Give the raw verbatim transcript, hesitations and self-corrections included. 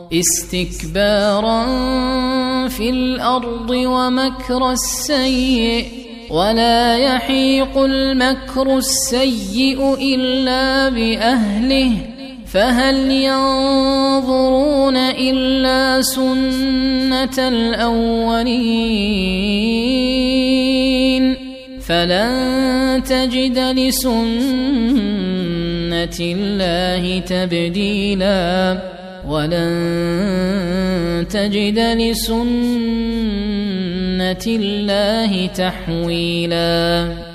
استكبارا في الأرض ومكر السيء ولا يحيق المكر السيء إلا بأهله فهل ينظرون إلا سنة الأولين فلن تجد لسنة الله تبديلا ولن تجد لسنة الله تحويلا.